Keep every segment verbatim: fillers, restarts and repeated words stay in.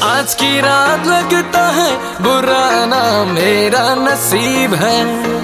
आज की रात लगता है बुरा ना मेरा नसीब है।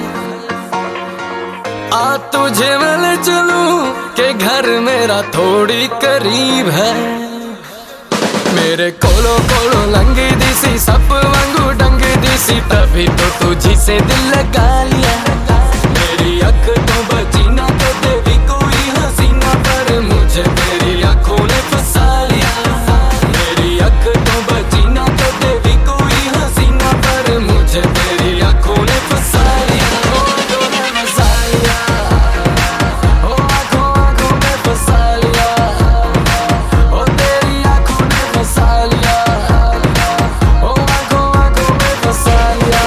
आ तुझे मैं चलूं के घर मेरा थोड़ी करीब है। मेरे कोलो कोलो लंगी दिसी सप वांगू डंग दिसी तभी तो तुझी से दिल लगा लिया। मेरी अख तो बची ना कदे भी कोई हसीना पर मुझे तेरी आंखों ने फंसा लिया। मेरी अख तो बची ना कदे भी कोई हसीना पर मुझे तेरी आंखों ने फंसा लिया। ओ आंखों ने फंसा लिया, ओ आंखों आंखों में फंसा लिया, ओ तेरी आंखों ने फंसा लिया, ओ आंखों आंखों में फंसा लिया।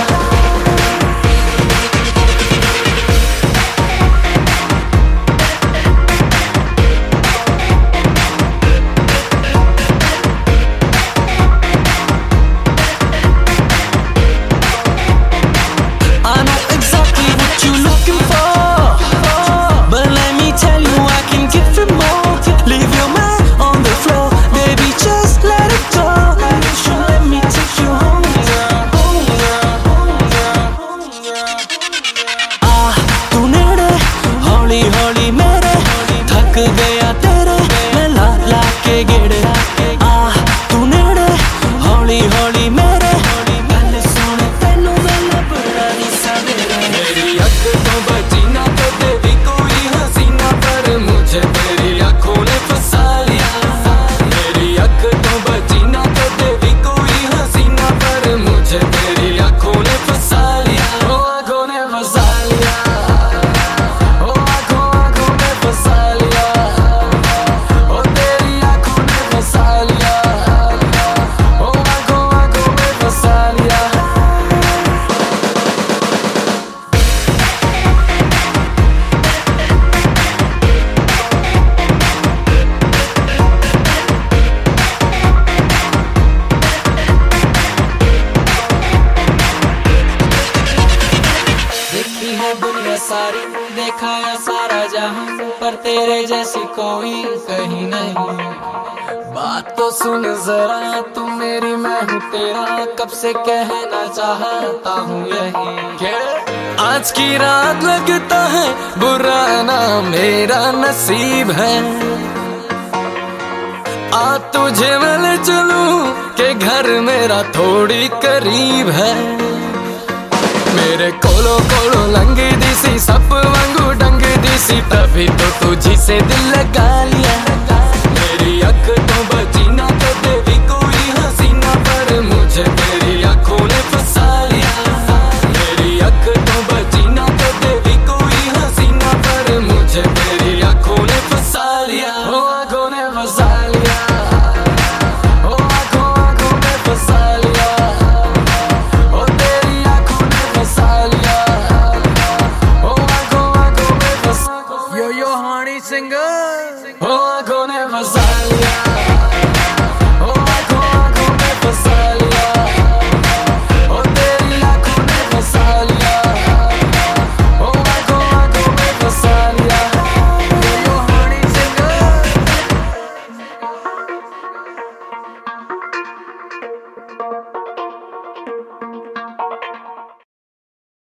थक गया तेरे मैं ला ला के गेड़े आ तू नेड़े हौली हौली मेरे गल सुन तेनू मैं बड़ा ही सवेरे। मेरी अख तो बची ना कदे भी कोई हसीना पर मुझे तेरी आंखों ने फंसा लिया। मेरी अख तो बची ना कदे भी कोई हसीना पर मुझे तेरी आंखों ने फंसा लिया। ओ आंखों ने फंसा लिया, ओ आंखों आंखों ने फंसा लिया, ओ तेरी आंखों ने फंसा लिया, ओ आंखों आंखों में फंसा लिया। देखी है दुनिया सारी, देखा है सारा जहां, पर तेरे जैसी कोई कहीं नहीं। बात तो सुन जरा तू मेरी मैं हूँ तेरा, कब से कहना चाहता हूँ यही। आज की रात लगता है बुरा ना मेरा नसीब है। आ तुझे मैं चलूं के घर मेरा थोड़ी करीब है। मेरे कोलो कोलो लंगी दिसी सप वांगू डंग दिसी तभी तो तुझी से दिल लगा लिया। मेरी अख तो